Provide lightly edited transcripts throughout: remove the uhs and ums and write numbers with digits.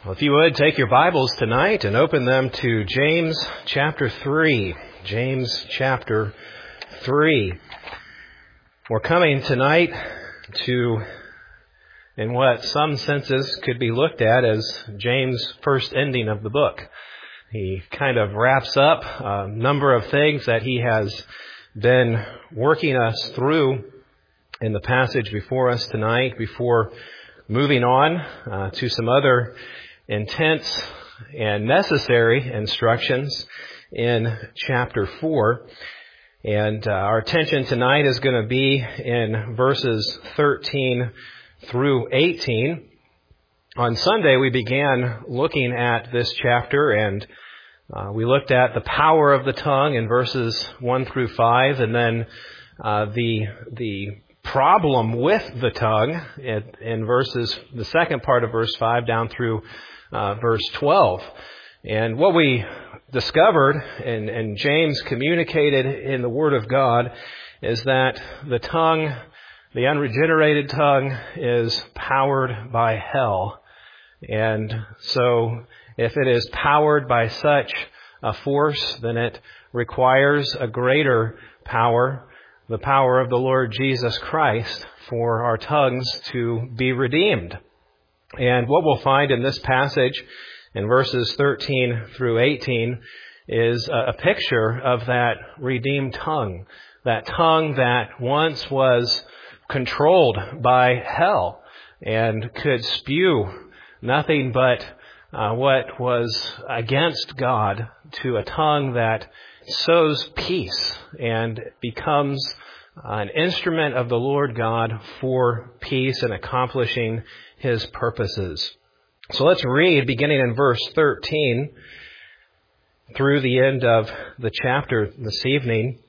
Well, if you would, take your Bibles tonight and open them to James chapter 3. James chapter 3. We're coming tonight to, in what some senses could be looked at as James' first ending of the book. He kind of wraps up a number of things that he has been working us through in the passage before us tonight, before moving on to some other intense and necessary instructions in chapter 4. And our attention tonight is going to be in verses 13 through 18. On Sunday, we began looking at this chapter, and we looked at the power of the tongue in verses 1 through 5, and then the problem with the tongue in the second part of verse 5 down through verse 12. And what we discovered, and James communicated in the Word of God, is that the tongue, the unregenerated tongue, is powered by hell. And so if it is powered by such a force, then it requires a greater power, the power of the Lord Jesus Christ, for our tongues to be redeemed. And what we'll find in this passage in verses 13 through 18 is a picture of that redeemed tongue that once was controlled by hell and could spew nothing but what was against God, to a tongue that sows peace and becomes an instrument of the Lord God for peace and accomplishing His purposes. So let's read beginning in verse 13 through the end of the chapter this evening.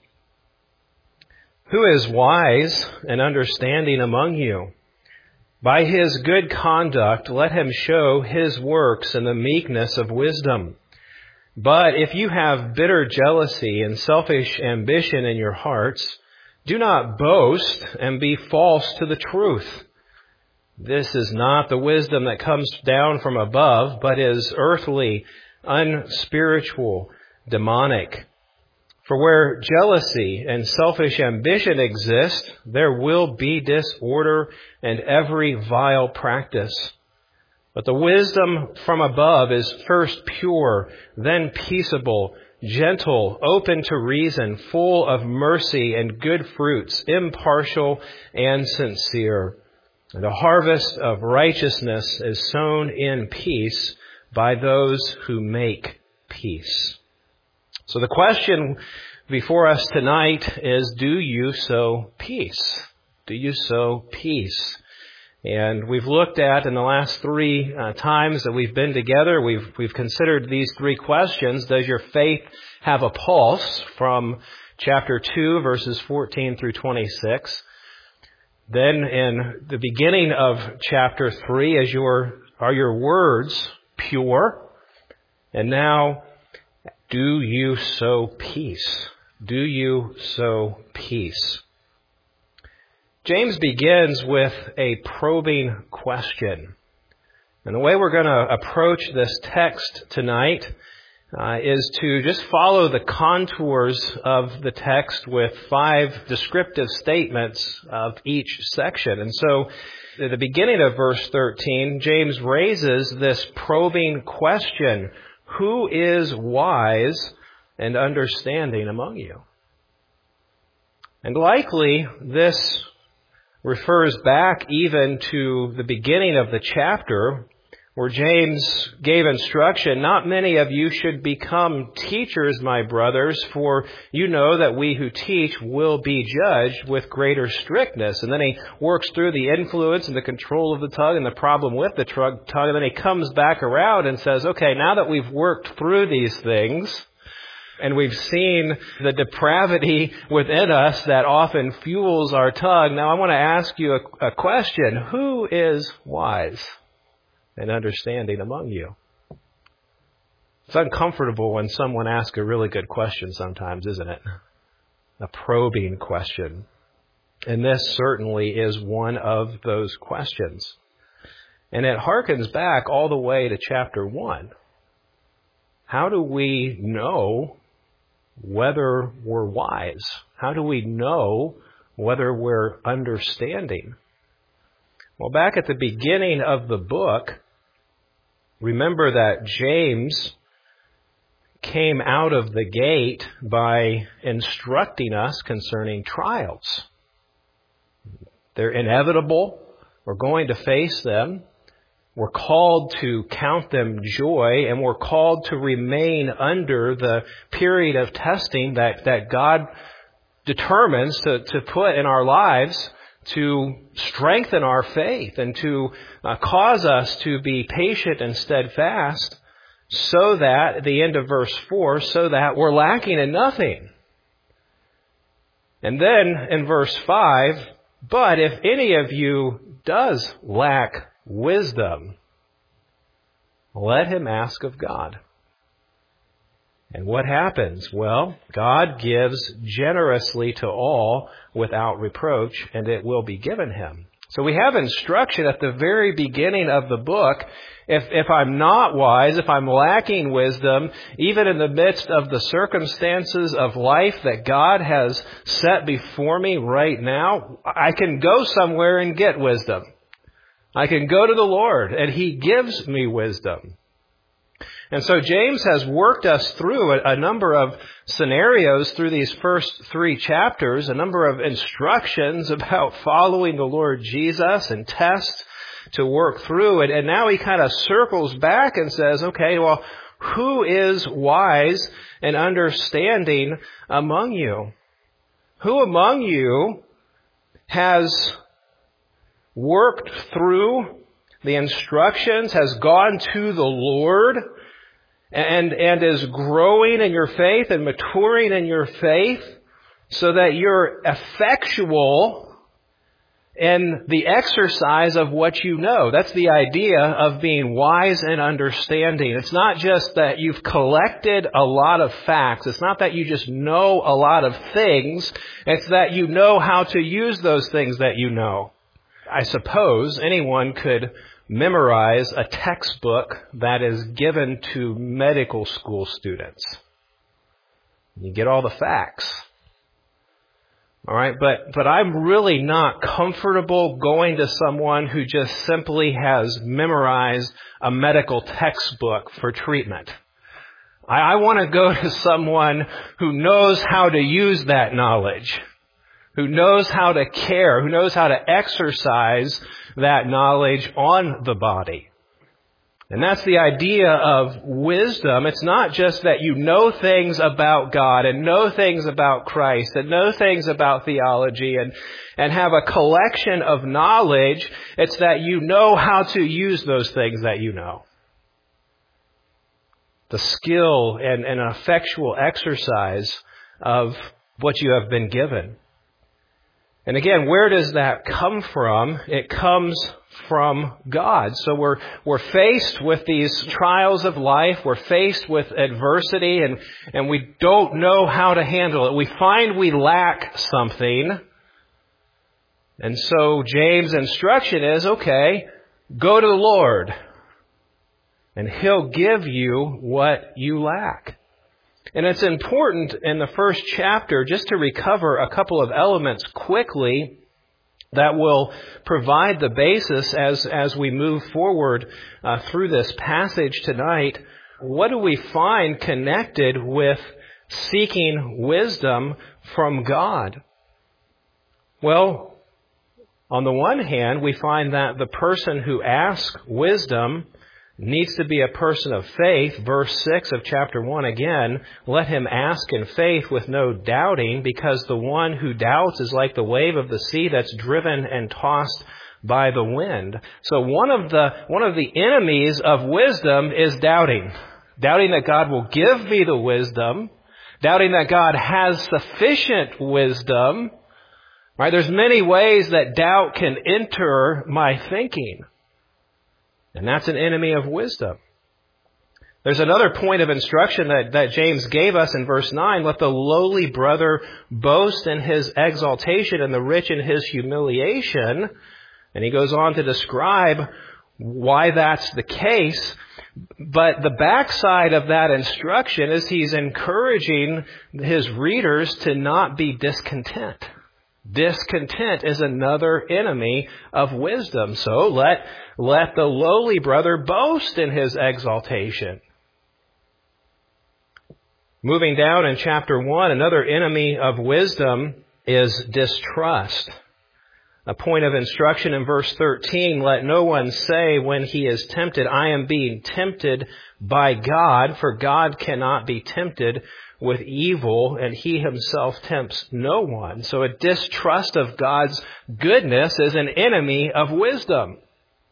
Who is wise and understanding among you? By his good conduct let him show his works in the meekness of wisdom. But if you have bitter jealousy and selfish ambition in your hearts, do not boast and be false to the truth. This is not the wisdom that comes down from above, but is earthly, unspiritual, demonic. For where jealousy and selfish ambition exist, there will be disorder and every vile practice. But the wisdom from above is first pure, then peaceable, gentle, open to reason, full of mercy and good fruits, impartial and sincere. And a harvest of righteousness is sown in peace by those who make peace. So the question before us tonight is, do you sow peace? Do you sow peace? And we've looked at, in the last three times that we've been together, we've considered these three questions. Does your faith have a pulse? From chapter 2, verses 14 through 26. Then in the beginning of chapter 3, are your words pure? And now, do you sow peace? Do you sow peace? James begins with a probing question. And the way we're going to approach this text tonight is to just follow the contours of the text with 5 descriptive statements of each section. And so at the beginning of verse 13, James raises this probing question: who is wise and understanding among you? And likely this refers back even to the beginning of the chapter, where James gave instruction, not many of you should become teachers, my brothers, for you know that we who teach will be judged with greater strictness. And then he works through the influence and the control of the tongue and the problem with the tongue, and then he comes back around and says, okay, now that we've worked through these things, and we've seen the depravity within us that often fuels our tongue, now I want to ask you a question. Who is wise and understanding among you? It's uncomfortable when someone asks a really good question sometimes, isn't it? A probing question. And this certainly is one of those questions. And it harkens back all the way to chapter 1. How do we know whether we're wise? How do we know whether we're understanding? Well, back at the beginning of the book, remember that James came out of the gate by instructing us concerning trials. They're inevitable. We're going to face them. We're called to count them joy, and we're called to remain under the period of testing that God determines to put in our lives to strengthen our faith and to cause us to be patient and steadfast, so that, at the end of verse 4, so that we're lacking in nothing. And then in verse 5, but if any of you does lack wisdom, let him ask of God. And what happens? Well, God gives generously to all without reproach, and it will be given him. So we have instruction at the very beginning of the book. If I'm not wise, if I'm lacking wisdom, even in the midst of the circumstances of life that God has set before me right now, I can go somewhere and get wisdom. I can go to the Lord, and He gives me wisdom. And so James has worked us through a number of scenarios through these first 3 chapters, a number of instructions about following the Lord Jesus and tests to work through it. And now he kind of circles back and says, okay, well, who is wise and understanding among you? Who among you has worked through the instructions, has gone to the Lord, and is growing in your faith and maturing in your faith so that you're effectual in the exercise of what you know? That's the idea of being wise and understanding. It's not just that you've collected a lot of facts. It's not that you just know a lot of things. It's that you know how to use those things that you know. I suppose anyone could memorize a textbook that is given to medical school students. You get all the facts. All right, but I'm really not comfortable going to someone who just simply has memorized a medical textbook for treatment. I want to go to someone who knows how to use that knowledge, who knows how to care, who knows how to exercise that knowledge on the body. And that's the idea of wisdom. It's not just that you know things about God and know things about Christ and know things about theology and have a collection of knowledge. It's that you know how to use those things that you know. The skill and an effectual exercise of what you have been given. And again, where does that come from? It comes from God. So we're faced with these trials of life. We're faced with adversity, and we don't know how to handle it. We find we lack something. And so James' instruction is, okay, go to the Lord, and He'll give you what you lack. And it's important in the first chapter just to recover a couple of elements quickly that will provide the basis as we move forward through this passage tonight. What do we find connected with seeking wisdom from God? Well, on the one hand, we find that the person who asks wisdom needs to be a person of faith. Verse 6 of chapter 1 again, let him ask in faith with no doubting, because the one who doubts is like the wave of the sea that's driven and tossed by the wind. So one of the enemies of wisdom is doubting. Doubting that God will give me the wisdom. Doubting that God has sufficient wisdom. Right? There's many ways that doubt can enter my thinking. And that's an enemy of wisdom. There's another point of instruction that James gave us in verse 9. Let the lowly brother boast in his exaltation and the rich in his humiliation. And he goes on to describe why that's the case. But the backside of that instruction is he's encouraging his readers to not be discontent. Discontent is another enemy of wisdom. So let the lowly brother boast in his exaltation. Moving down in chapter 1, another enemy of wisdom is distrust. A point of instruction in verse 13, let no one say when he is tempted, I am being tempted by God, for God cannot be tempted with evil, and he himself tempts no one. So a distrust of God's goodness is an enemy of wisdom.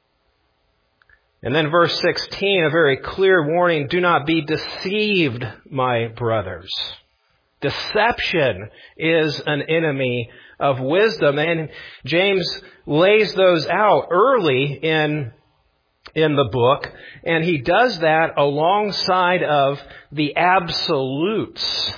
And then verse 16, a very clear warning, do not be deceived, my brothers. Deception is an enemy of wisdom. And James lays those out early in the book, and he does that alongside of the absolutes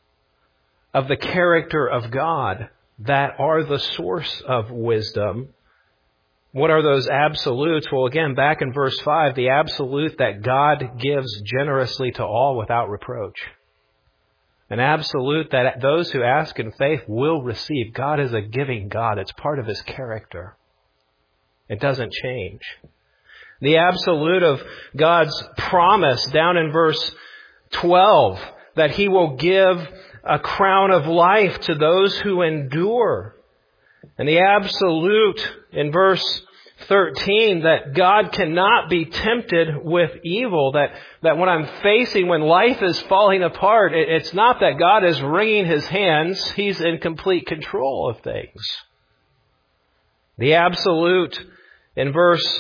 of the character of God that are the source of wisdom. What are those absolutes? Well, again, back in verse 5, the absolute that God gives generously to all without reproach. An absolute that those who ask in faith will receive. God is a giving God. It's part of His character. It doesn't change. The absolute of God's promise down in verse 12, that He will give a crown of life to those who endure. And the absolute in verse 13, that God cannot be tempted with evil, that when life is falling apart, it's not that God is wringing His hands. He's in complete control of things. The absolute in verse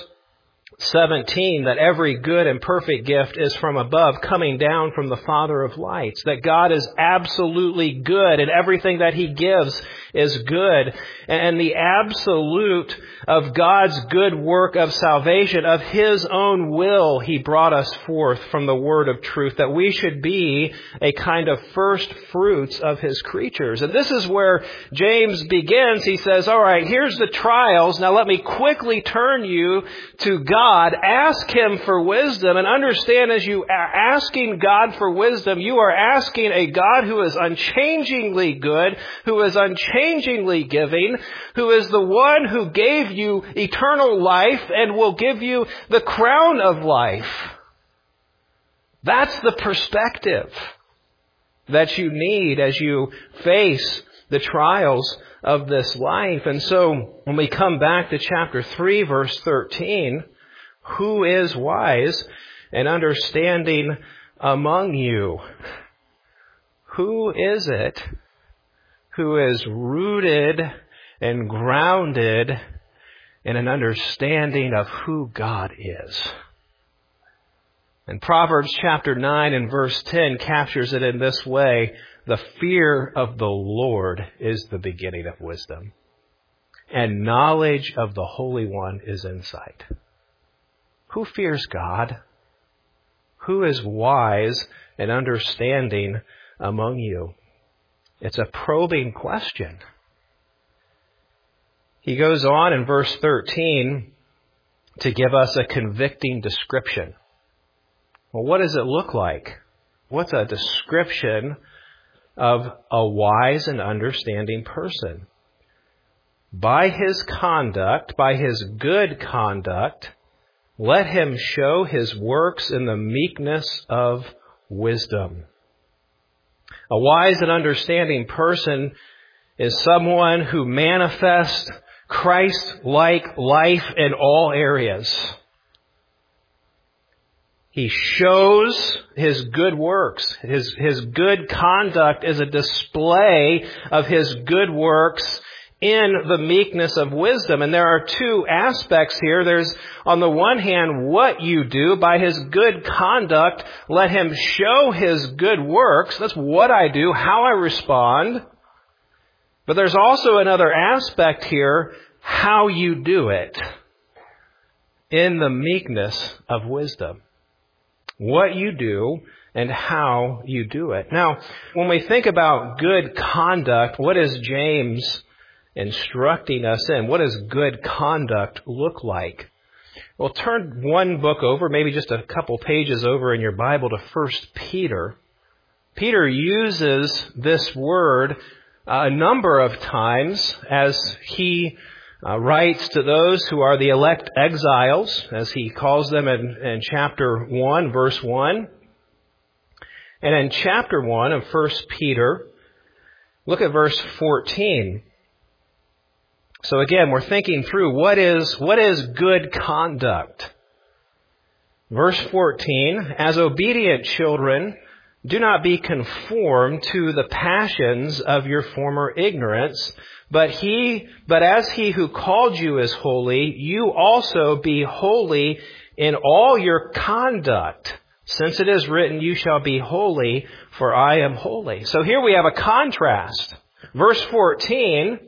17, that every good and perfect gift is from above, coming down from the Father of lights. That God is absolutely good and everything that He gives is good. And the absolute of God's good work of salvation, of His own will, He brought us forth from the word of truth, that we should be a kind of first fruits of His creatures. And this is where James begins. He says, all right, here's the trials. Now let me quickly turn you to God. Ask Him for wisdom, and understand as you are asking God for wisdom, you are asking a God who is unchangingly good, who is unchangingly giving, who is the one who gave you eternal life and will give you the crown of life. That's the perspective that you need as you face the trials of this life. And so when we come back to chapter 3, verse 13, who is wise and understanding among you? Who is it who is rooted and grounded in an understanding of who God is? And Proverbs chapter 9 and verse 10 captures it in this way: the fear of the Lord is the beginning of wisdom, and knowledge of the Holy One is insight. Who fears God? Who is wise and understanding among you? It's a probing question. He goes on in verse 13 to give us a convicting description. Well, what does it look like? What's a description of a wise and understanding person? By his conduct, by his good conduct, let him show his works in the meekness of wisdom. A wise and understanding person is someone who manifests Christ-like life in all areas. He shows his good works. His good conduct is a display of his good works in the meekness of wisdom. And there are two aspects here. There's, on the one hand, what you do. By his good conduct, let him show his good works. That's what I do, how I respond. But there's also another aspect here, how you do it in the meekness of wisdom. What you do and how you do it. Now, when we think about good conduct, what is James instructing us in? What does good conduct look like? Well, turn one book over, maybe just a couple pages over in your Bible to 1 Peter. Peter uses this word a number of times as he writes to those who are the elect exiles, as he calls them in chapter 1, verse 1. And in chapter 1 of 1 Peter, look at verse 14. So again, we're thinking through what is good conduct. Verse 14, as obedient children, do not be conformed to the passions of your former ignorance, but as he who called you is holy, you also be holy in all your conduct. Since it is written, you shall be holy, for I am holy. So here we have a contrast. Verse 14,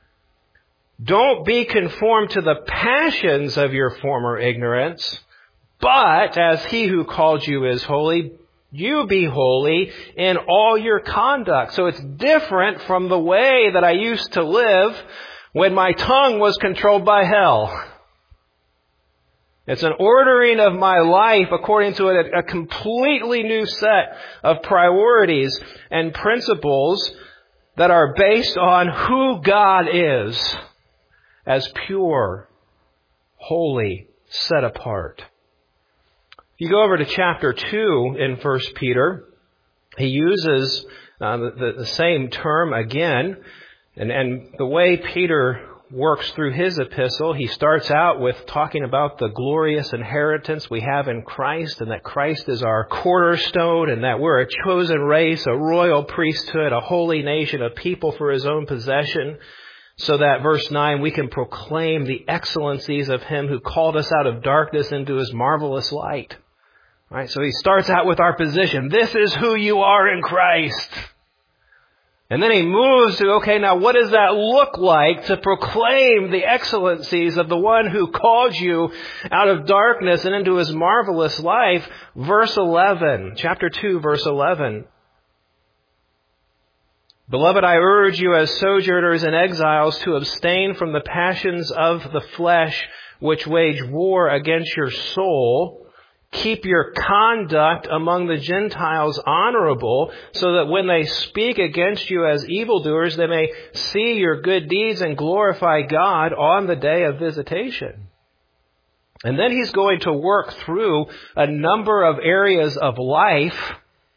don't be conformed to the passions of your former ignorance, but as he who called you is holy, you be holy in all your conduct. So it's different from the way that I used to live when my tongue was controlled by hell. It's an ordering of my life according to a completely new set of priorities and principles that are based on who God is as pure, holy, set apart. If you go over to chapter 2 in 1 Peter, he uses the same term again. And the way Peter works through his epistle, he starts out with talking about the glorious inheritance we have in Christ, and that Christ is our cornerstone, and that we're a chosen race, a royal priesthood, a holy nation, a people for his own possession. So that, verse 9, we can proclaim the excellencies of him who called us out of darkness into his marvelous light. Right? So he starts out with our position. This is who you are in Christ. And then he moves to, okay, now what does that look like to proclaim the excellencies of the one who called you out of darkness and into his marvelous life? Verse 11, chapter 2, verse 11. Beloved, I urge you as sojourners and exiles to abstain from the passions of the flesh which wage war against your soul. Keep your conduct among the Gentiles honorable, so that when they speak against you as evildoers, they may see your good deeds and glorify God on the day of visitation. And then he's going to work through a number of areas of life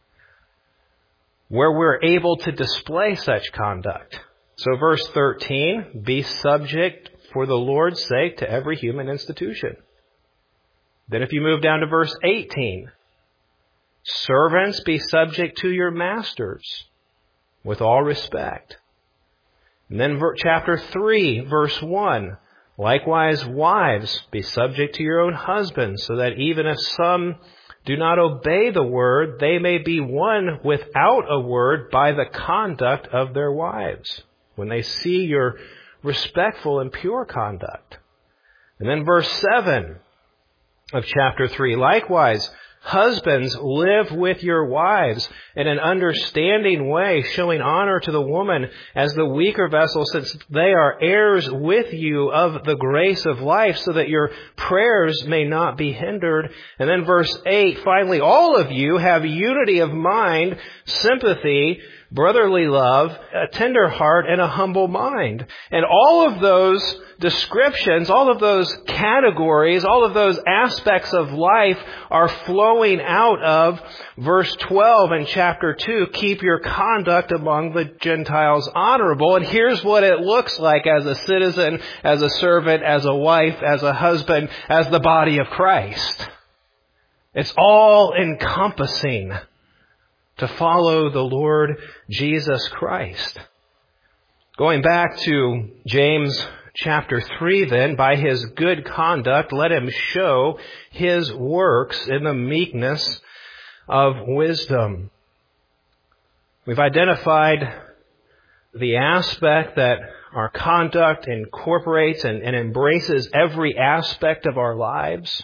where we're able to display such conduct. So verse 13, be subject for the Lord's sake to every human institution. Then if you move down to verse 18, servants, be subject to your masters with all respect. And then chapter 3, verse 1, likewise, wives, be subject to your own husbands, so that even if some do not obey the word, they may be won without a word by the conduct of their wives, when they see your respectful and pure conduct. And then verse 7 of chapter 3, likewise, husbands, live with your wives in an understanding way, showing honor to the woman as the weaker vessel, since they are heirs with you of the grace of life, so that your prayers may not be hindered. And then verse 8, finally, all of you have unity of mind, sympathy, brotherly love, a tender heart, and a humble mind. And all of those descriptions, all of those categories, all of those aspects of life are flowing out of verse 12 in chapter 2, keep your conduct among the Gentiles honorable. And here's what it looks like as a citizen, as a servant, as a wife, as a husband, as the body of Christ. It's all encompassing to follow the Lord Jesus Christ. Going back to James chapter 3 then, by his good conduct, let him show his works in the meekness of wisdom. We've identified the aspect that our conduct incorporates and embraces every aspect of our lives.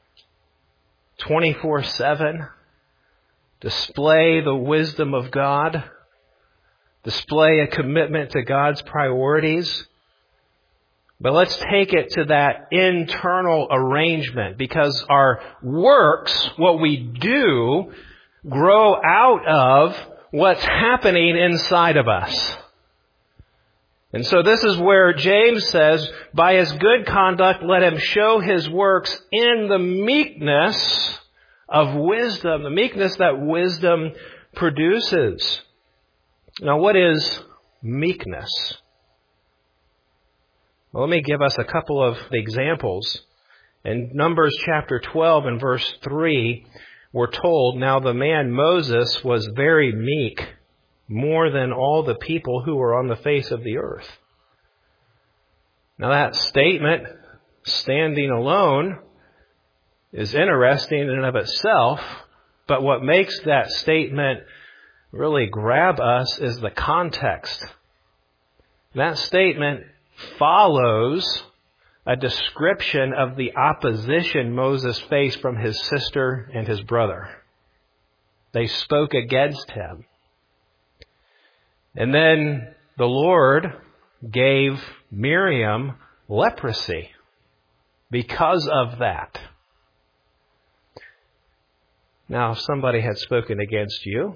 24/7. Display the wisdom of God. Display a commitment to God's priorities. But let's take it to that internal arrangement, because our works, what we do, grow out of what's happening inside of us. And so this is where James says, by his good conduct, let him show his works in the meekness of wisdom, the meekness that wisdom produces. Now, what is meekness? Well, let me give us a couple of examples. In Numbers chapter 12 and verse 3, we're told, now the man Moses was very meek, more than all the people who were on the face of the earth. Now that statement, standing alone, is interesting in and of itself, but what makes that statement really grab us is the context. That statement follows a description of the opposition Moses faced from his sister and his brother. They spoke against him. And then the Lord gave Miriam leprosy because of that. Now, if somebody had spoken against you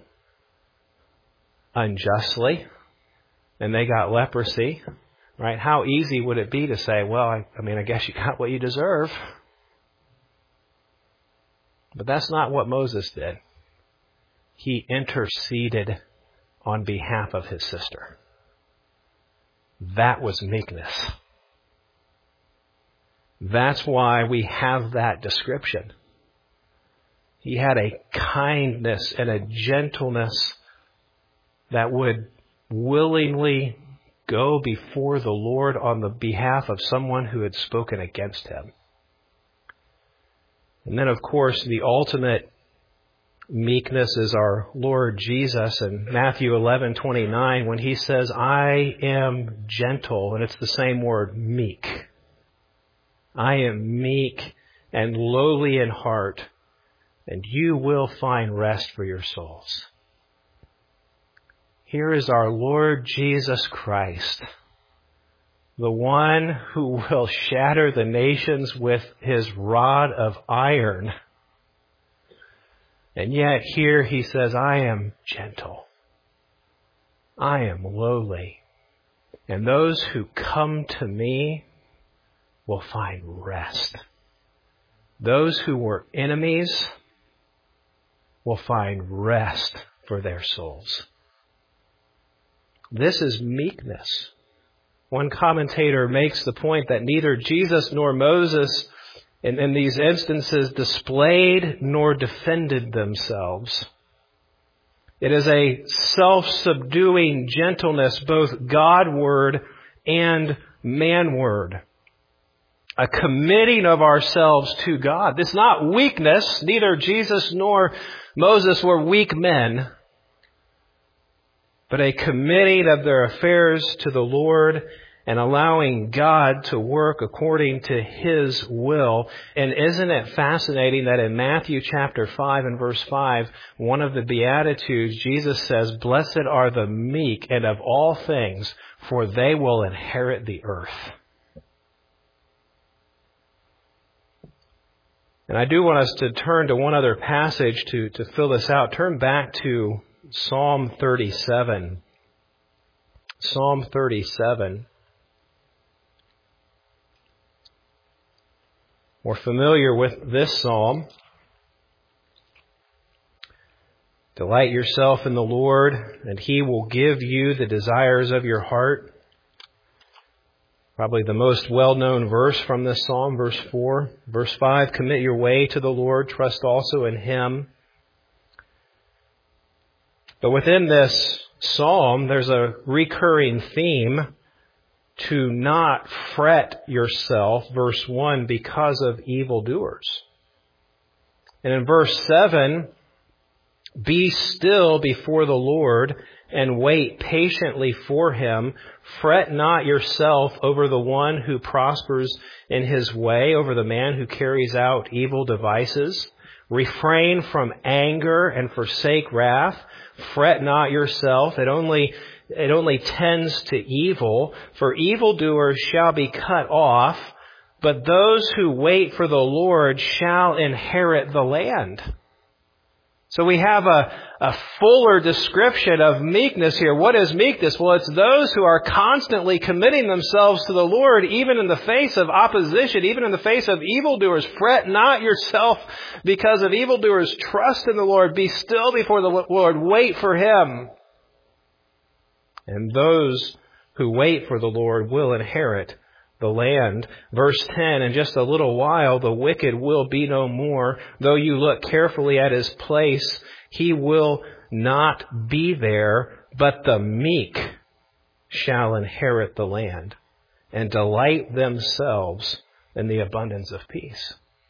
unjustly and they got leprosy, right? How easy would it be to say, well, I guess you got what you deserve. But that's not what Moses did. He interceded on behalf of his sister. That was meekness. That's why we have that description. He had a kindness and a gentleness that would willingly go before the Lord on the behalf of someone who had spoken against him. And then, of course, the ultimate meekness is our Lord Jesus in Matthew 11:29 when he says, I am gentle, and it's the same word, meek. I am meek and lowly in heart, and you will find rest for your souls. Here is our Lord Jesus Christ, the one who will shatter the nations with his rod of iron. And yet here he says, I am gentle. I am lowly. And those who come to me will find rest. Those who were enemies will find rest for their souls. This is meekness. One commentator makes the point that neither Jesus nor Moses in these instances displayed nor defended themselves. It is a self-subduing gentleness, both Godward and manward. A committing of ourselves to God. This is not weakness. Neither Jesus nor Moses were weak men, but a committing of their affairs to the Lord and allowing God to work according to His will. And isn't it fascinating that in Matthew chapter 5 and verse 5, one of the Beatitudes, Jesus says, "Blessed are the meek, and of all things, for they will inherit the earth." And I do want us to turn to one other passage to fill this out. Turn back to Psalm 37. Psalm 37. We're familiar with this psalm. Delight yourself in the Lord, and He will give you the desires of your heart. Probably the most well-known verse from this psalm, verse 4. Verse 5, commit your way to the Lord, trust also in Him. But within this psalm, there's a recurring theme to not fret yourself, verse 1, because of evildoers. And in verse 7, be still before the Lord and wait patiently for Him. Fret not yourself over the one who prospers in his way, over the man who carries out evil devices. Refrain from anger and forsake wrath. Fret not yourself. It only it only tends to evil. For evildoers shall be cut off, but those who wait for the Lord shall inherit the land. So we have a fuller description of meekness here. What is meekness? Well, it's those who are constantly committing themselves to the Lord, even in the face of opposition, even in the face of evildoers. Fret not yourself because of evildoers. Trust in the Lord. Be still before the Lord. Wait for Him. And those who wait for the Lord will inherit the land. Verse 10, in just a little while the wicked will be no more. Though you look carefully at his place, he will not be there, but the meek shall inherit the land and delight themselves in the abundance of peace.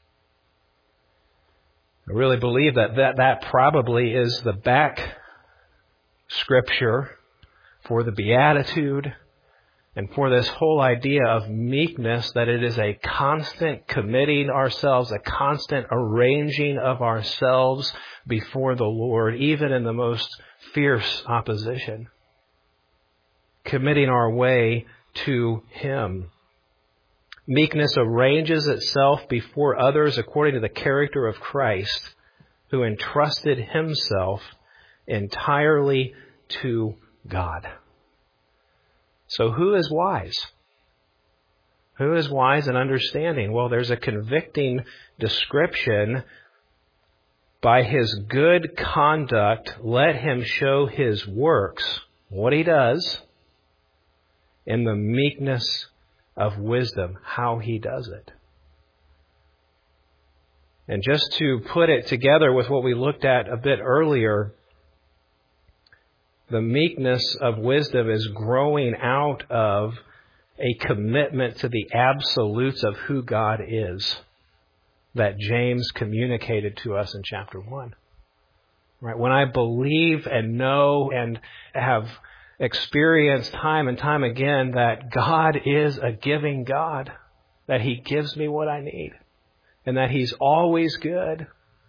I really believe that probably is the back scripture for the Beatitude and for this whole idea of meekness, that it is a constant committing ourselves, a constant arranging of ourselves before the Lord, even in the most fierce opposition. Committing our way to Him. Meekness arranges itself before others according to the character of Christ, who entrusted Himself entirely to God. So who is wise? Who is wise and understanding? Well, there's a convicting description. By his good conduct, let him show his works, what he does, in the meekness of wisdom, how he does it. And just to put it together with what we looked at a bit earlier, the meekness of wisdom is growing out of a commitment to the absolutes of who God is that James communicated to us in chapter 1. Right? When I believe and know and have experienced time and time again that God is a giving God, that He gives me what I need, and that He's always good,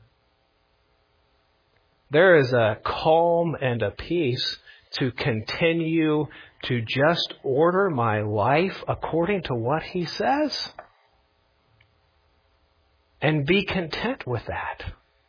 there is a calm and a peace to continue to just order my life according to what He says and be content with that.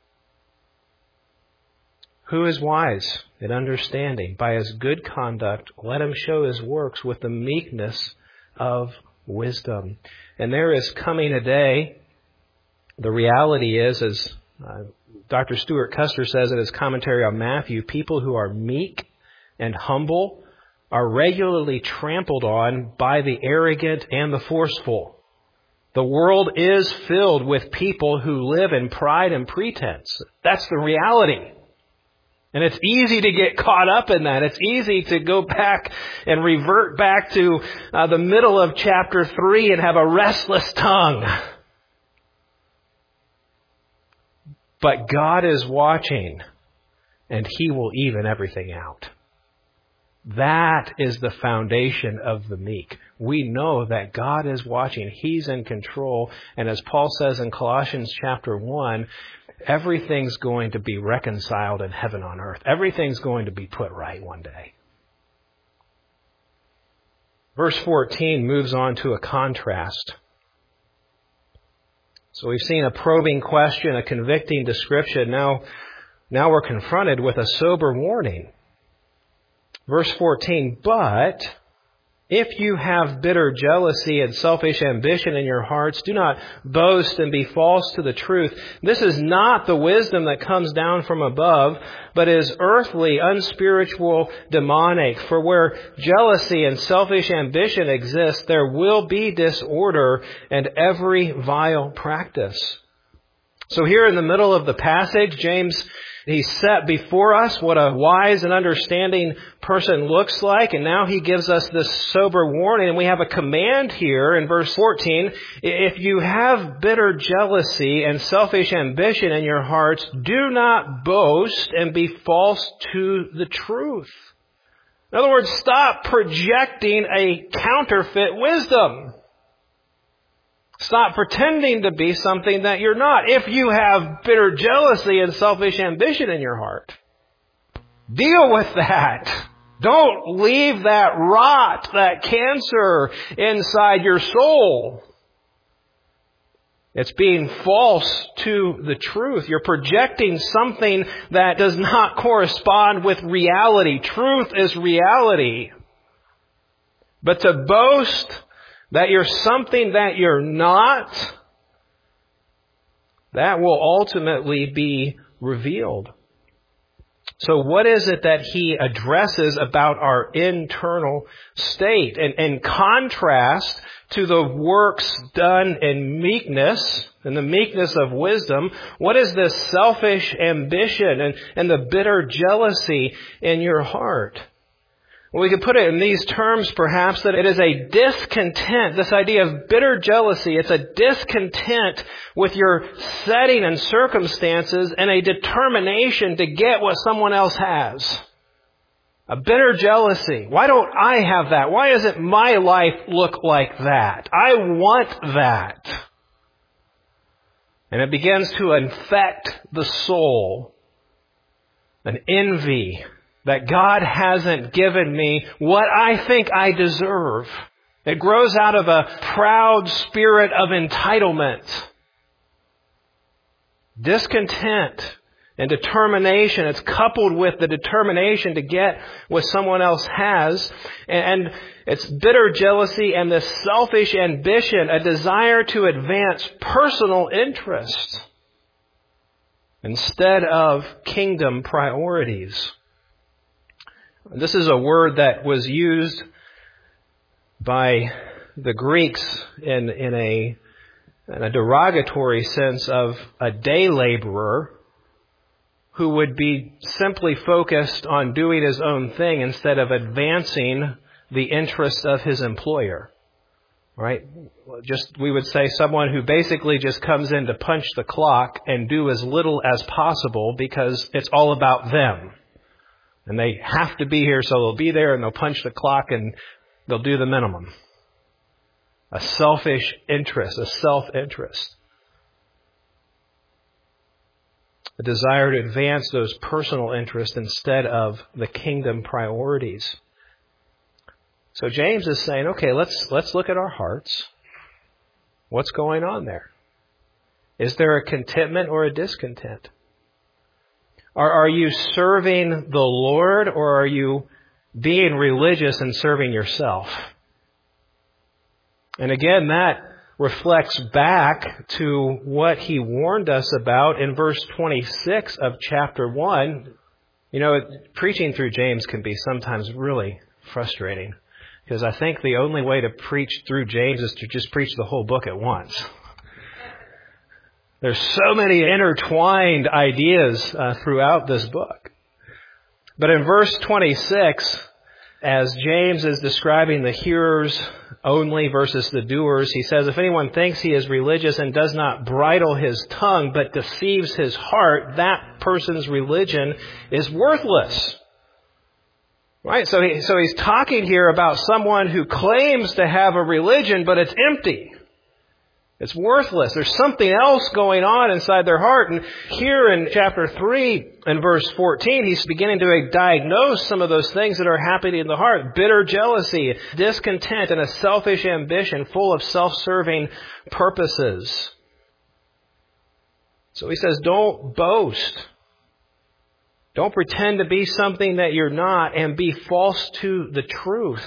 Who is wise in understanding? By his good conduct, let him show his works with the meekness of wisdom. And there is coming a day, the reality is, as Dr. Stuart Custer says in his commentary on Matthew, people who are meek and humble are regularly trampled on by the arrogant and the forceful. The world is filled with people who live in pride and pretense. That's the reality. And it's easy to get caught up in that. It's easy to go back and revert back to the middle of chapter 3 and have a restless tongue. But God is watching, and He will even everything out. That is the foundation of the meek. We know that God is watching. He's in control. And as Paul says in Colossians chapter 1, everything's going to be reconciled in heaven on earth. Everything's going to be put right one day. Verse 14 moves on to a contrast. So we've seen a probing question, a convicting description. Now we're confronted with a sober warning. Verse 14, but if you have bitter jealousy and selfish ambition in your hearts, do not boast and be false to the truth. This is not the wisdom that comes down from above, but is earthly, unspiritual, demonic. For where jealousy and selfish ambition exist, there will be disorder and every vile practice. So here in the middle of the passage, James, he set before us what a wise and understanding person looks like, and now he gives us this sober warning. And we have a command here in verse 14. If you have bitter jealousy and selfish ambition in your hearts, do not boast and be false to the truth. In other words, stop projecting a counterfeit wisdom. Stop pretending to be something that you're not. If you have bitter jealousy and selfish ambition in your heart, deal with that. Don't leave that rot, that cancer inside your soul. It's being false to the truth. You're projecting something that does not correspond with reality. Truth is reality. But to boast that you're something that you're not, that will ultimately be revealed. So what is it that he addresses about our internal state? And in contrast to the works done in meekness, and the meekness of wisdom, what is this selfish ambition and the bitter jealousy in your heart? Well, we could put it in these terms, perhaps, that it is a discontent, this idea of bitter jealousy. It's a discontent with your setting and circumstances and a determination to get what someone else has. A bitter jealousy. Why don't I have that? Why doesn't my life look like that? I want that. And it begins to infect the soul. An envy that God hasn't given me what I think I deserve. It grows out of a proud spirit of entitlement. Discontent and determination. It's coupled with the determination to get what someone else has. And it's bitter jealousy and this selfish ambition, a desire to advance personal interests instead of kingdom priorities. This is a word that was used by the Greeks in a derogatory sense of a day laborer who would be simply focused on doing his own thing instead of advancing the interests of his employer. Right? We would say someone who basically just comes in to punch the clock and do as little as possible because it's all about them. And they have to be here, so they'll be there and they'll punch the clock and they'll do the minimum. A selfish interest, a self-interest. A desire to advance those personal interests instead of the kingdom priorities. So James is saying, okay, let's look at our hearts. What's going on there? Is there a contentment or a discontent? Are you serving the Lord, or are you being religious and serving yourself? And again, that reflects back to what he warned us about in verse 26 of chapter 1. You know, preaching through James can be sometimes really frustrating, because I think the only way to preach through James is to just preach the whole book at once. There's so many intertwined ideas throughout this book. But in verse 26, as James is describing the hearers only versus the doers, he says, if anyone thinks he is religious and does not bridle his tongue but deceives his heart, that person's religion is worthless. Right? So he's talking here about someone who claims to have a religion, but it's empty. It's worthless. There's something else going on inside their heart. And here in chapter 3 and verse 14, he's beginning to diagnose some of those things that are happening in the heart. Bitter jealousy, discontent, and a selfish ambition full of self-serving purposes. So he says, don't boast. Don't pretend to be something that you're not and be false to the truth.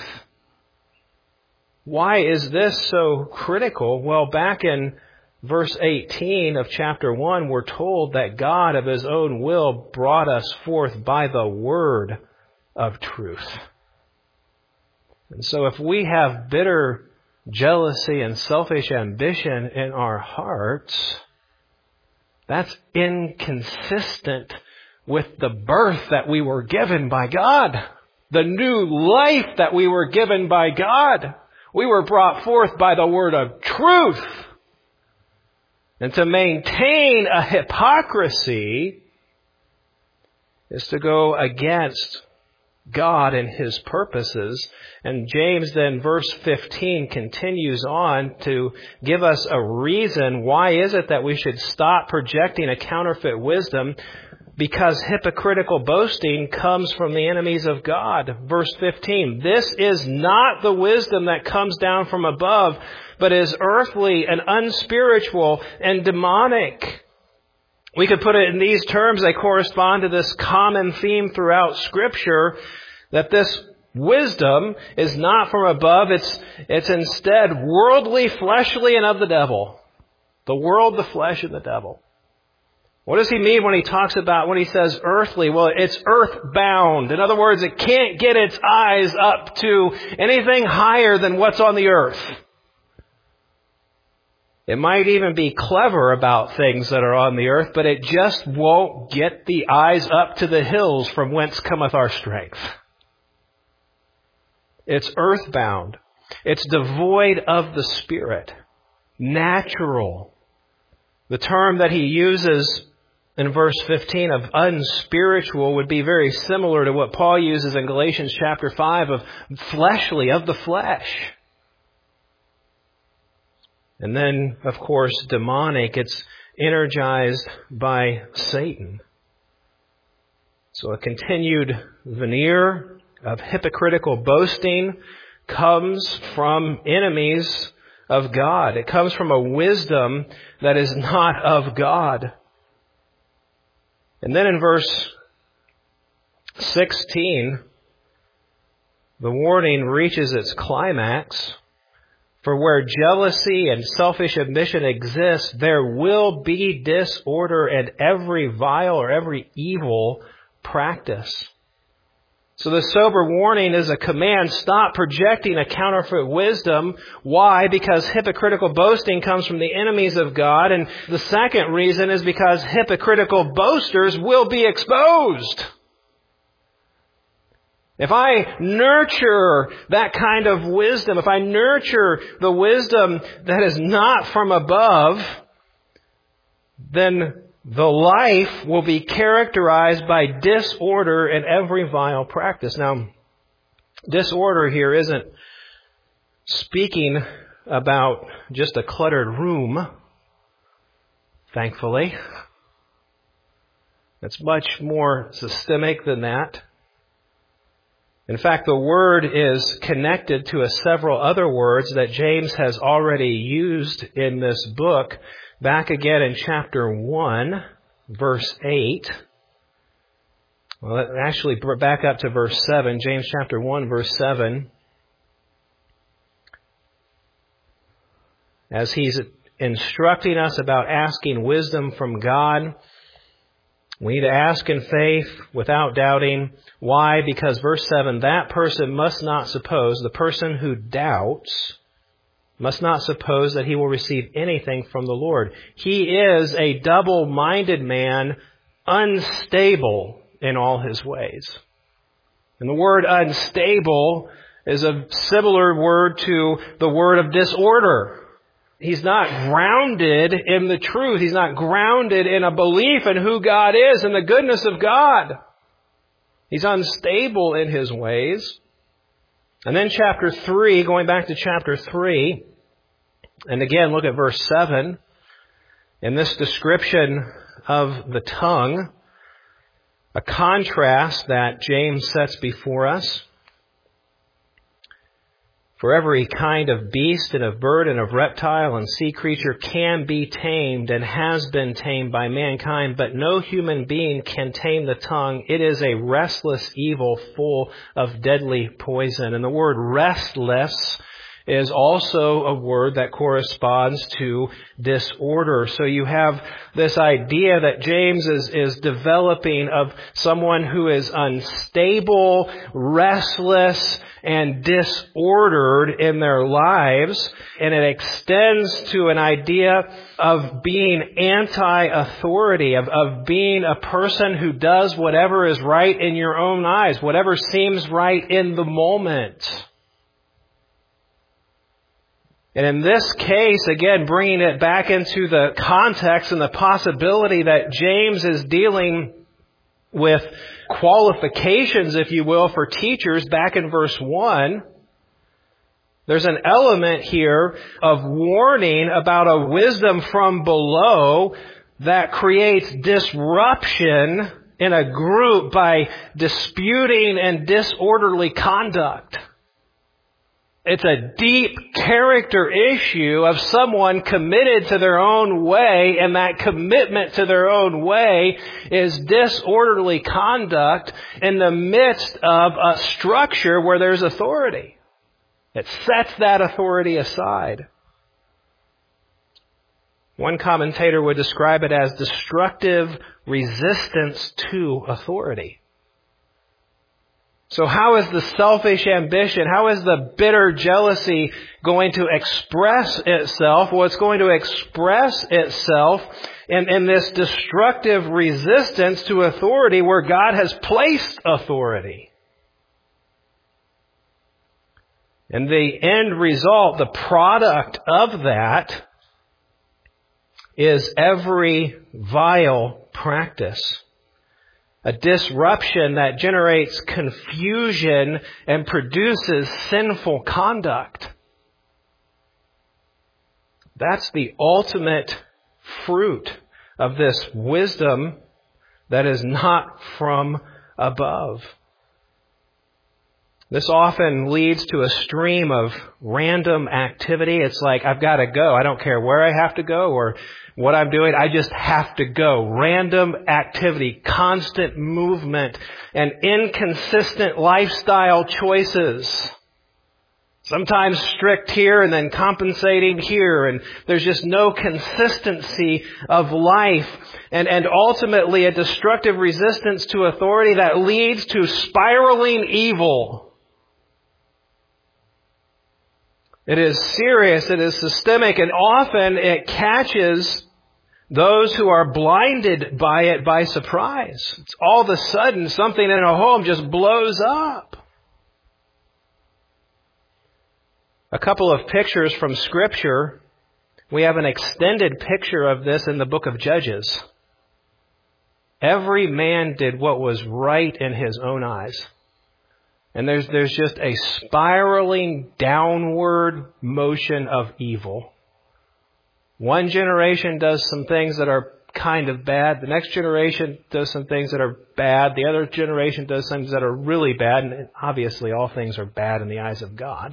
Why is this so critical? Well, back in verse 18 of chapter 1, we're told that God of His own will brought us forth by the word of truth. And so if we have bitter jealousy and selfish ambition in our hearts, that's inconsistent with the birth that we were given by God, the new life that we were given by God. We were brought forth by the word of truth. And to maintain a hypocrisy is to go against God and His purposes. And James then, verse 15, continues on to give us a reason. Why is it that we should stop projecting a counterfeit wisdom? because hypocritical boasting comes from the enemies of God. Verse 15, this is not the wisdom that comes down from above, but is earthly and unspiritual and demonic. We could put it in these terms. They correspond to this common theme throughout Scripture, that this wisdom is not from above. It's instead worldly, fleshly, and of the devil. The world, the flesh, and the devil. What does he mean when he says earthly? Well, it's earthbound. In other words, it can't get its eyes up to anything higher than what's on the earth. It might even be clever about things that are on the earth, but it just won't get the eyes up to the hills from whence cometh our strength. It's earthbound. It's devoid of the Spirit. Natural. The term that he uses in verse 15 of unspiritual would be very similar to what Paul uses in Galatians chapter 5 of fleshly, of the flesh. And then, of course, demonic. It's energized by Satan. So a continued veneer of hypocritical boasting comes from enemies of God. It comes from a wisdom that is not of God. And then in verse 16, the warning reaches its climax. For where jealousy and selfish ambition exist, there will be disorder and every vile or every evil practice. So the sober warning is a command. Stop projecting a counterfeit wisdom. Why? Because hypocritical boasting comes from the enemies of God. And the second reason is because hypocritical boasters will be exposed. If I nurture that kind of wisdom, if I nurture the wisdom that is not from above, then the life will be characterized by disorder and every vile practice. Now, disorder here isn't speaking about just a cluttered room, thankfully. It's much more systemic than that. In fact, the word is connected to several other words that James has already used in this book. Back again in chapter 1, verse 8. Well, actually, back up to verse 7. James chapter 1, verse 7. As he's instructing us about asking wisdom from God, we need to ask in faith without doubting. Why? Because verse 7, that person must not suppose, the person who doubts, must not suppose that he will receive anything from the Lord. He is a double-minded man, unstable in all his ways. And the word unstable is a similar word to the word of disorder. He's not grounded in the truth. He's not grounded in a belief in who God is and the goodness of God. He's unstable in his ways. And then chapter 3, going back to chapter 3, and again look at verse 7. In this description of the tongue, a contrast that James sets before us. For every kind of beast and of bird and of reptile and sea creature can be tamed and has been tamed by mankind, but no human being can tame the tongue. It is a restless evil full of deadly poison. And the word restless is also a word that corresponds to disorder. So you have this idea that James is developing of someone who is unstable, restless, and disordered in their lives. And it extends to an idea of being anti-authority, of being a person who does whatever is right in your own eyes, whatever seems right in the moment. And in this case, again, bringing it back into the context and the possibility that James is dealing with qualifications, if you will, for teachers back in verse 1, there's an element here of warning about a wisdom from below that creates disruption in a group by disputing and disorderly conduct. It's a deep character issue of someone committed to their own way, and that commitment to their own way is disorderly conduct in the midst of a structure where there's authority. It sets that authority aside. One commentator would describe it as destructive resistance to authority. So how is the selfish ambition, how is the bitter jealousy going to express itself? Well, it's going to express itself in this destructive resistance to authority where God has placed authority. And the end result, the product of that, is every vile practice. A disruption that generates confusion and produces sinful conduct. That's the ultimate fruit of this wisdom that is not from above. This often leads to a stream of random activity. It's like, I've got to go. I don't care where I have to go or what I'm doing. I just have to go. Random activity, constant movement, and inconsistent lifestyle choices. Sometimes strict here and then compensating here, and there's just no consistency of life. And ultimately a destructive resistance to authority that leads to spiraling evil. It is serious, it is systemic, and often it catches those who are blinded by it by surprise. It's all of a sudden something in a home just blows up. A couple of pictures from Scripture. We have an extended picture of this in the book of Judges. Every man did what was right in his own eyes. And there's just a spiraling downward motion of evil. One generation does some things that are kind of bad. The next generation does some things that are bad. The other generation does things that are really bad. And obviously all things are bad in the eyes of God.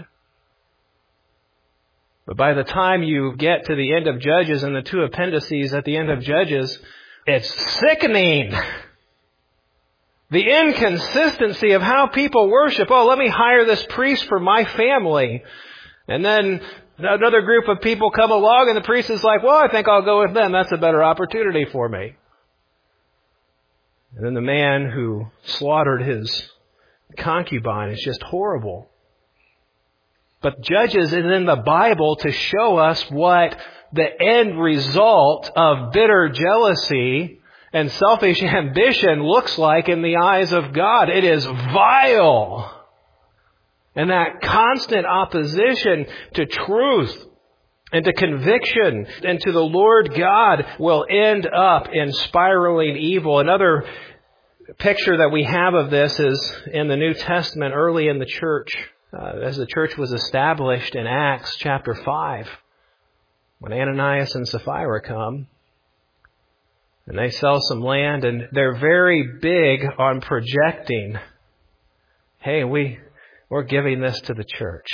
But by the time you get to the end of Judges and the two appendices at the end of Judges, it's sickening. The inconsistency of how people worship. Oh, let me hire this priest for my family. And then another group of people come along and the priest is like, well, I think I'll go with them. That's a better opportunity for me. And then the man who slaughtered his concubine is just horrible. But Judges is in the Bible to show us what the end result of bitter jealousy and selfish ambition looks like in the eyes of God. It is vile. And that constant opposition to truth and to conviction and to the Lord God will end up in spiraling evil. Another picture that we have of this is in the New Testament early in the church. As the church was established in Acts chapter 5, when Ananias and Sapphira come, and they sell some land, and they're very big on projecting, hey, we're giving this to the church.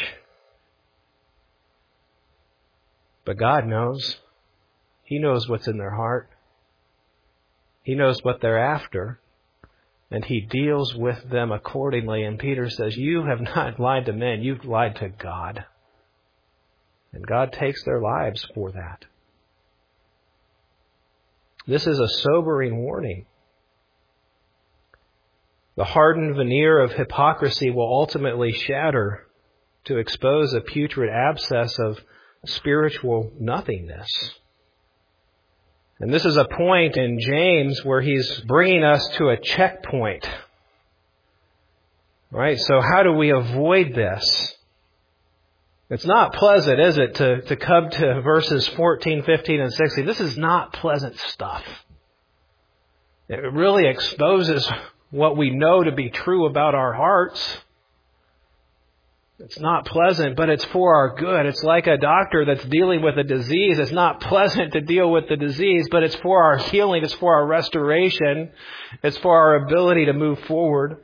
But God knows. He knows what's in their heart. He knows what they're after. And He deals with them accordingly. And Peter says, you have not lied to men, you've lied to God. And God takes their lives for that. This is a sobering warning. The hardened veneer of hypocrisy will ultimately shatter to expose a putrid abscess of spiritual nothingness. And this is a point in James where he's bringing us to a checkpoint. Right? So how do we avoid this? It's not pleasant, is it, to come to verses 14, 15, and 16. This is not pleasant stuff. It really exposes what we know to be true about our hearts. It's not pleasant, but it's for our good. It's like a doctor that's dealing with a disease. It's not pleasant to deal with the disease, but it's for our healing. It's for our restoration. It's for our ability to move forward.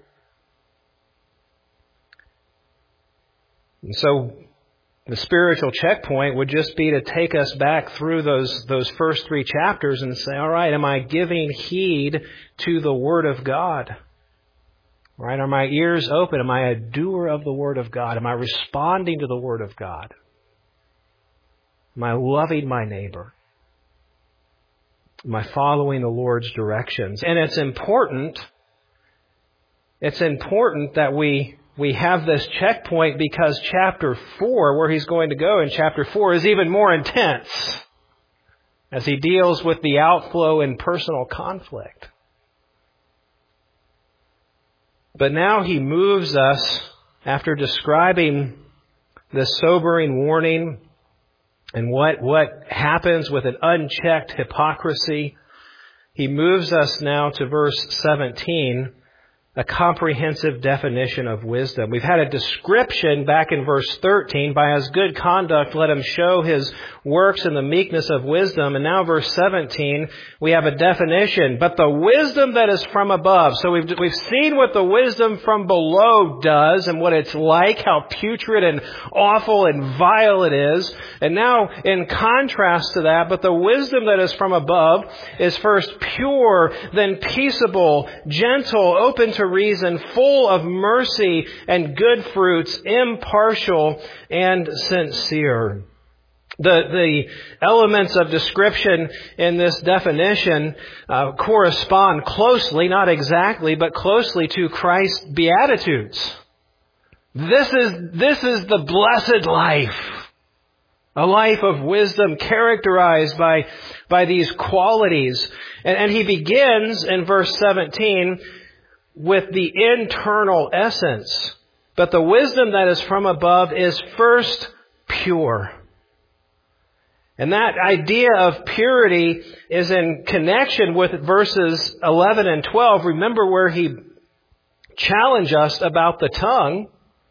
And so the spiritual checkpoint would just be to take us back through those first 3 chapters and say, all right, am I giving heed to the Word of God? Right? Are my ears open? Am I a doer of the Word of God? Am I responding to the Word of God? Am I loving my neighbor? Am I following the Lord's directions? And it's important that we have this checkpoint, because chapter 4, where he's going to go in chapter 4, is even more intense as he deals with the outflow in personal conflict. But now he moves us, after describing this sobering warning and what happens with an unchecked hypocrisy, he moves us now to verse 17, a comprehensive definition of wisdom. We've had a description back in verse 13, by his good conduct let him show his works in the meekness of wisdom. And now verse 17, we have a definition, but the wisdom that is from above. So we've seen what the wisdom from below does and what it's like, how putrid and awful and vile it is. And now in contrast to that, but the wisdom that is from above is first pure, then peaceable, gentle, open to reason, full of mercy and good fruits, impartial and sincere. The elements of description in this definition correspond closely, not exactly, but closely to Christ's Beatitudes. This is the blessed life. A life of wisdom characterized by these qualities. And he begins in verse 17 with the internal essence. But the wisdom that is from above is first pure. And that idea of purity is in connection with verses 11 and 12. Remember where he challenged us about the tongue.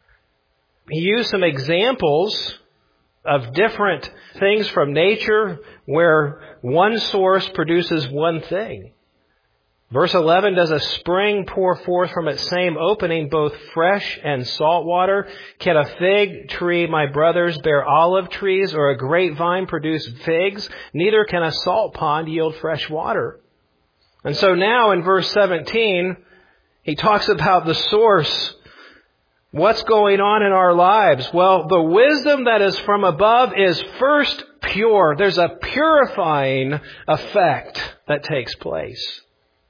He used some examples of different things from nature where one source produces one thing. Verse 11, does a spring pour forth from its same opening both fresh and salt water? Can a fig tree, my brothers, bear olive trees, or a grapevine produce figs? Neither can a salt pond yield fresh water. And so now in verse 17, he talks about the source. What's going on in our lives? Well, the wisdom that is from above is first pure. There's a purifying effect that takes place.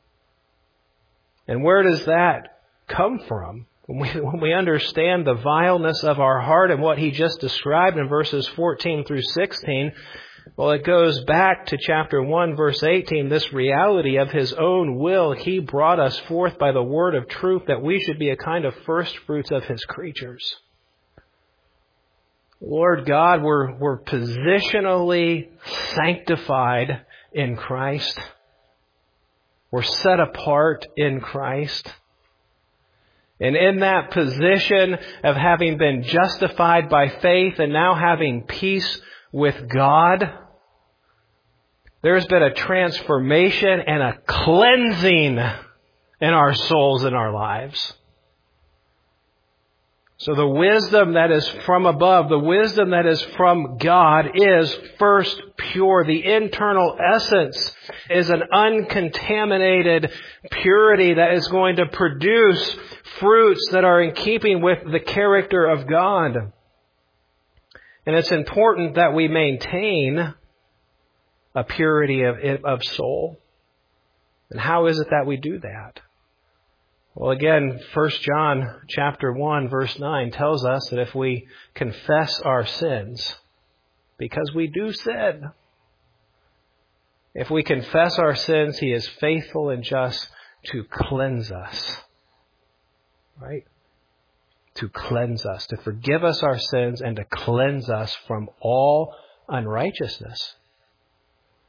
And where does that come from? When we understand the vileness of our heart and what he just described in verses 14 through 16, well, it goes back to chapter 1, verse 18, this reality of his own will. He brought us forth by the word of truth that we should be a kind of first fruits of his creatures. Lord God, we're positionally sanctified in Christ. We're set apart in Christ. And in that position of having been justified by faith and now having peace with God, there's been a transformation and a cleansing in our souls and our lives. So the wisdom that is from above, the wisdom that is from God is first pure. The internal essence is an uncontaminated purity that is going to produce fruits that are in keeping with the character of God. And it's important that we maintain a purity of soul. And how is it that we do that? Well, again, 1 John chapter 1, verse 9 tells us that if we confess our sins, because we do sin, if we confess our sins, he is faithful and just to cleanse us. Right? To cleanse us, to forgive us our sins and to cleanse us from all unrighteousness.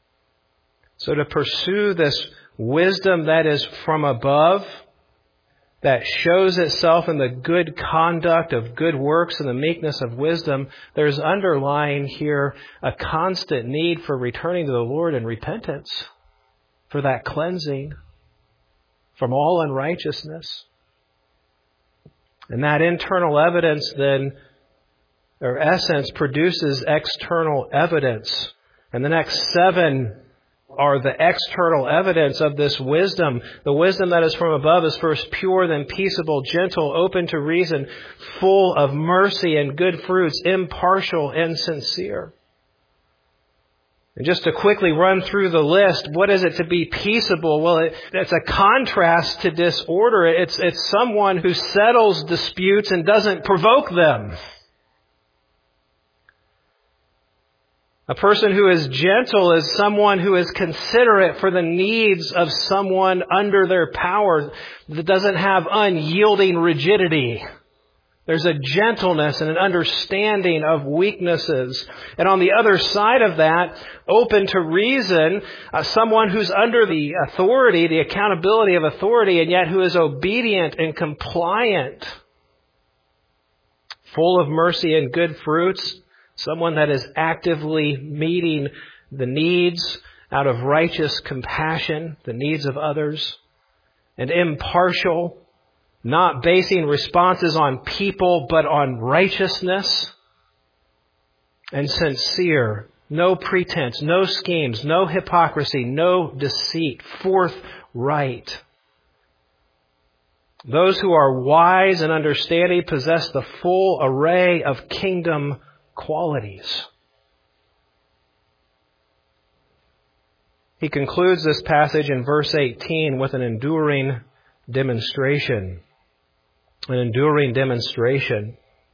So to pursue this wisdom that is from above, that shows itself in the good conduct of good works and the meekness of wisdom, there's underlying here a constant need for returning to the Lord in repentance, for that cleansing from all unrighteousness. And that internal evidence then, or essence, produces external evidence. And the next 7 are the external evidence of this wisdom. The wisdom that is from above is first pure, then peaceable, gentle, open to reason, full of mercy and good fruits, impartial and sincere. And just to quickly run through the list, what is it to be peaceable? Well, it's a contrast to disorder. It's someone who settles disputes and doesn't provoke them. A person who is gentle is someone who is considerate for the needs of someone under their power, that doesn't have unyielding rigidity. There's a gentleness and an understanding of weaknesses. And on the other side of that, open to reason, someone who's under the authority, the accountability of authority, and yet who is obedient and compliant. Full of mercy and good fruits. Someone that is actively meeting the needs out of righteous compassion, the needs of others. And impartial, not basing responses on people, but on righteousness. And sincere, no pretense, no schemes, no hypocrisy, no deceit, forthright. Those who are wise and understanding possess the full array of kingdom qualities. He concludes this passage in verse 18 with an enduring demonstration. An enduring demonstration.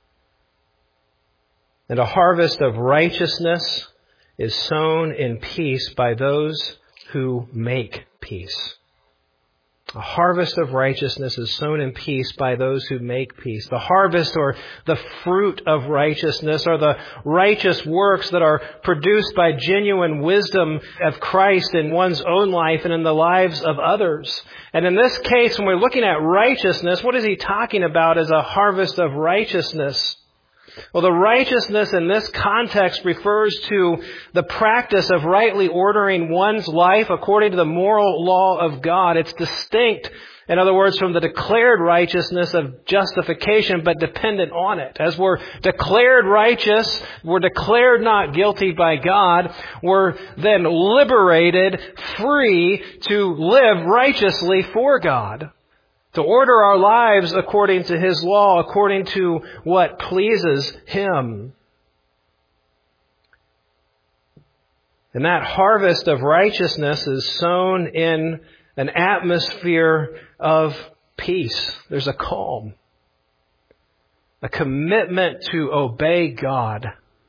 And a harvest of righteousness is sown in peace by those who make peace. A harvest of righteousness is sown in peace by those who make peace. The harvest, or the fruit of righteousness, are the righteous works that are produced by genuine wisdom of Christ in one's own life and in the lives of others. And in this case, when we're looking at righteousness, what is he talking about as a harvest of righteousness? Well, the righteousness in this context refers to the practice of rightly ordering one's life according to the moral law of God. It's distinct, in other words, from the declared righteousness of justification, but dependent on it. As we're declared righteous, we're declared not guilty by God, we're then liberated, free to live righteously for God. To order our lives according to His law, according to what pleases Him. And that harvest of righteousness is sown in an atmosphere of peace. There's a calm. A commitment to obey God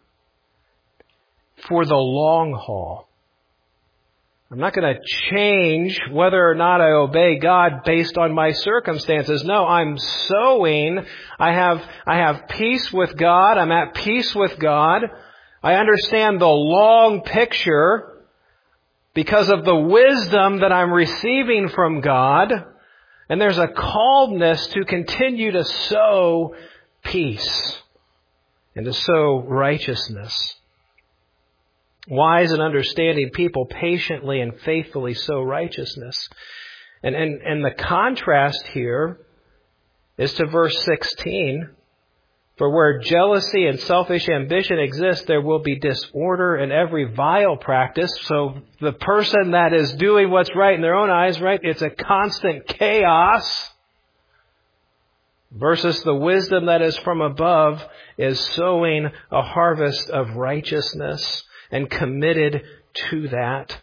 for the long haul. I'm not going to change whether or not I obey God based on my circumstances. No, I'm sowing. I have peace with God. I'm at peace with God. I understand the long picture because of the wisdom that I'm receiving from God. And there's a calmness to continue to sow peace and to sow righteousness. Wise and understanding people patiently and faithfully sow righteousness. And the contrast here is to verse 16. For where jealousy and selfish ambition exist, there will be disorder and every vile practice. So the person that is doing what's right in their own eyes, right, it's a constant chaos. Versus the wisdom that is from above is sowing a harvest of righteousness. And committed to that.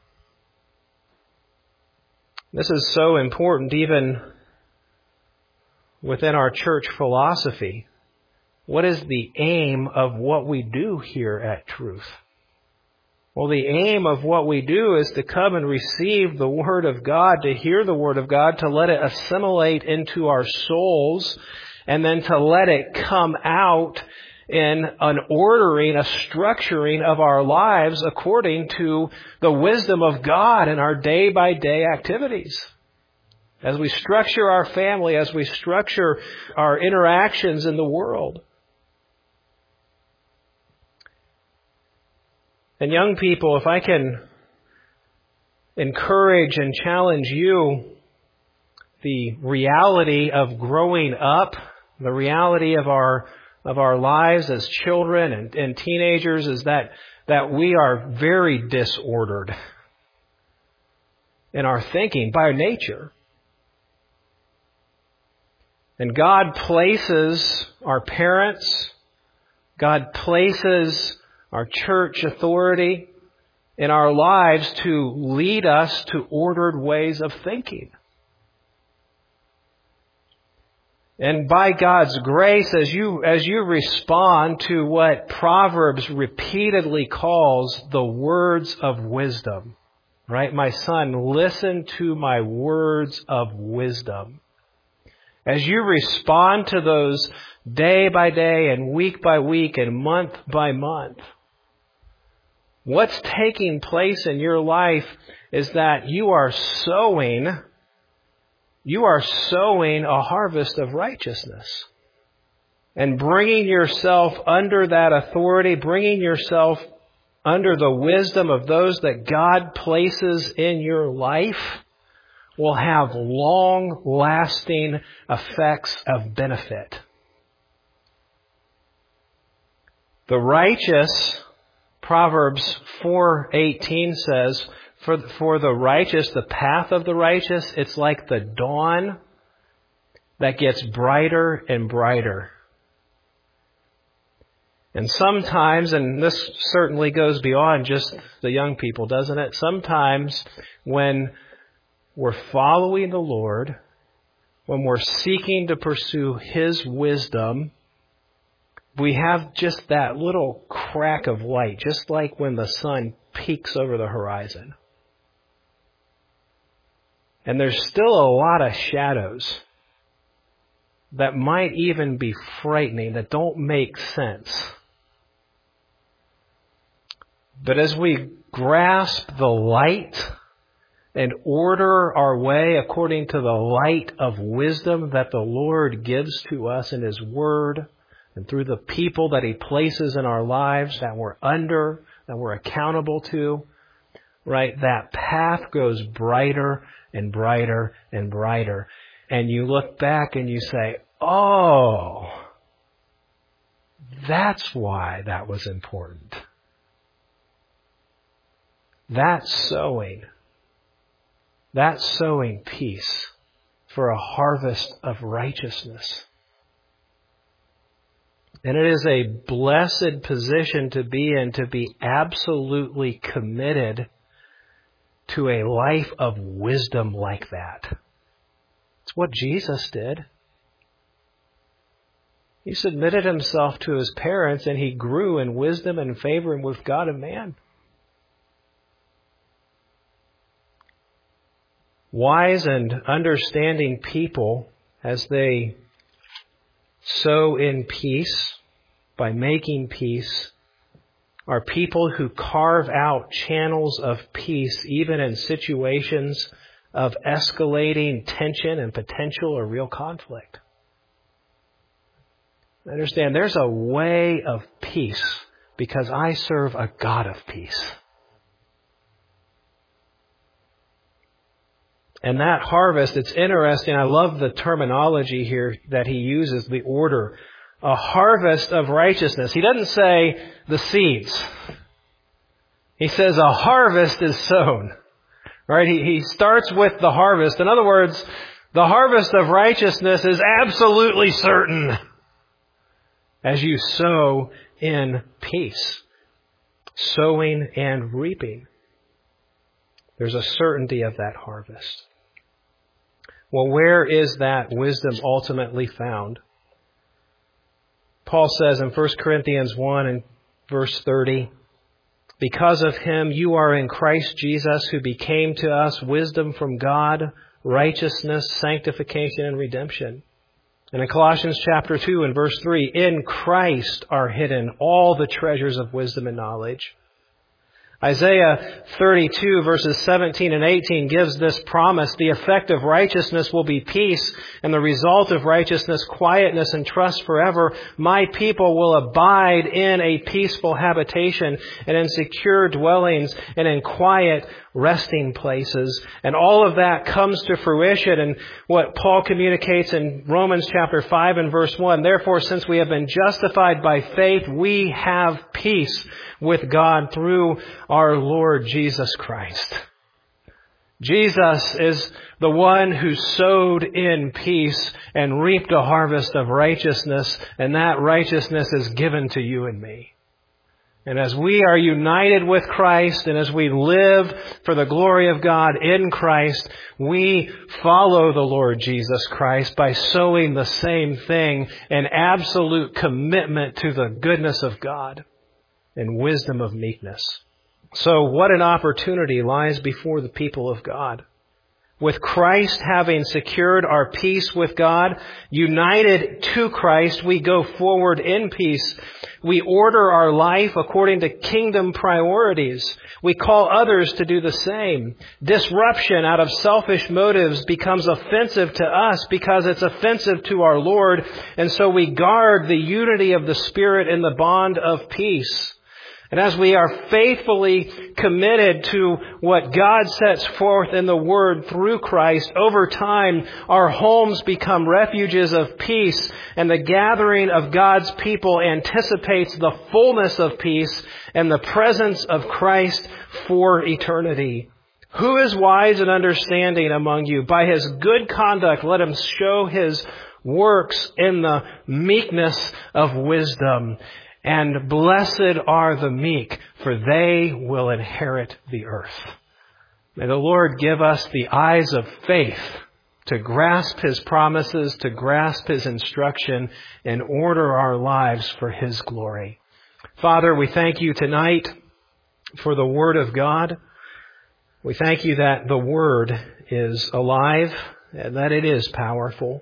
This is so important even within our church philosophy. What is the aim of what we do here at Truth? Well, the aim of what we do is to come and receive the Word of God, to hear the Word of God, to let it assimilate into our souls, and then to let it come out in an ordering, a structuring of our lives according to the wisdom of God in our day-by-day activities. as we structure our family, as we structure our interactions in the world. And young people, if I can encourage and challenge you, the reality of growing up, the reality of our lives as children and teenagers is that we are very disordered in our thinking by our nature. And God places our parents, God places our church authority in our lives to lead us to ordered ways of thinking. And by God's grace, as you respond to what Proverbs repeatedly calls the words of wisdom, right? My son, listen to my words of wisdom. As you respond to those day by day and week by week and month by month, what's taking place in your life is that you are sowing a harvest of righteousness and bringing yourself under that authority, bringing yourself under the wisdom of those that God places in your life will have long-lasting effects of benefit. The righteous, Proverbs 4:18 says, For the righteous, the path of the righteous, it's like the dawn that gets brighter and brighter. And sometimes, and this certainly goes beyond just the young people, doesn't it? Sometimes when we're following the Lord, when we're seeking to pursue His wisdom, we have just that little crack of light, just like when the sun peaks over the horizon. And there's still a lot of shadows that might even be frightening, that don't make sense. But as we grasp the light and order our way according to the light of wisdom that the Lord gives to us in His Word and through the people that He places in our lives that we're under, that we're accountable to, right? That path goes brighter and brighter and brighter. And you look back and you say, oh, that's why that was important. That's sowing peace for a harvest of righteousness. And it is a blessed position to be in, to be absolutely committed to a life of wisdom like that. It's what Jesus did. He submitted Himself to His parents and He grew in wisdom and favor with God and man. Wise and understanding people, as they sow in peace by making peace, are people who carve out channels of peace even in situations of escalating tension and potential or real conflict. Understand, there's a way of peace because I serve a God of peace. And that harvest, it's interesting. I love the terminology here that he uses, the order. A harvest of righteousness. He doesn't say the seeds. He says a harvest is sown. Right? He starts with the harvest. In other words, the harvest of righteousness is absolutely certain as you sow in peace. Sowing and reaping. There's a certainty of that harvest. Well, where is that wisdom ultimately found? Paul says in 1 Corinthians 1 and verse 30, because of Him you are in Christ Jesus, who became to us wisdom from God, righteousness, sanctification, and redemption. And in Colossians chapter 2 and verse 3, in Christ are hidden all the treasures of wisdom and knowledge. Isaiah 32 verses 17 and 18 gives this promise. The effect of righteousness will be peace, and the result of righteousness, quietness and trust forever. My people will abide in a peaceful habitation and in secure dwellings and in quiet resting places. And all of that comes to fruition in what Paul communicates in Romans chapter 5 and verse 1. Therefore, since we have been justified by faith, we have peace with God through our Lord Jesus Christ. Jesus is the one who sowed in peace and reaped a harvest of righteousness, and that righteousness is given to you and me. And as we are united with Christ and as we live for the glory of God in Christ, we follow the Lord Jesus Christ by sowing the same thing, an absolute commitment to the goodness of God and wisdom of meekness. So what an opportunity lies before the people of God. With Christ having secured our peace with God, united to Christ, we go forward in peace. We order our life according to kingdom priorities. We call others to do the same. Disruption out of selfish motives becomes offensive to us because it's offensive to our Lord. And so we guard the unity of the Spirit in the bond of peace. And as we are faithfully committed to what God sets forth in the Word through Christ, over time, our homes become refuges of peace, and the gathering of God's people anticipates the fullness of peace and the presence of Christ for eternity. Who is wise and understanding among you? By his good conduct, let him show his works in the meekness of wisdom. And blessed are the meek, for they will inherit the earth. May the Lord give us the eyes of faith to grasp His promises, to grasp His instruction, and order our lives for His glory. Father, we thank you tonight for the Word of God. We thank you that the Word is alive and that it is powerful.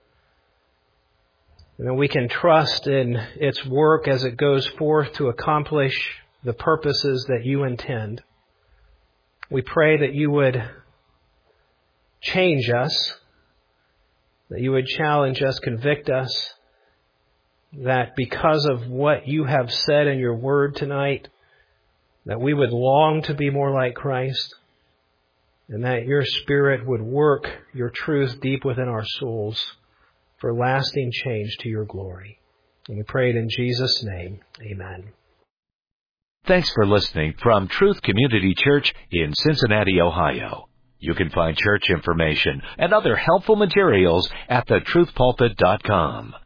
And we can trust in its work as it goes forth to accomplish the purposes that you intend. We pray that you would change us, that you would challenge us, convict us, that because of what you have said in your word tonight, that we would long to be more like Christ, and that your Spirit would work your truth deep within our souls for lasting change to your glory. And we pray it in Jesus' name. Amen. Thanks for listening from Truth Community Church in Cincinnati, Ohio. You can find church information and other helpful materials at thetruthpulpit.com.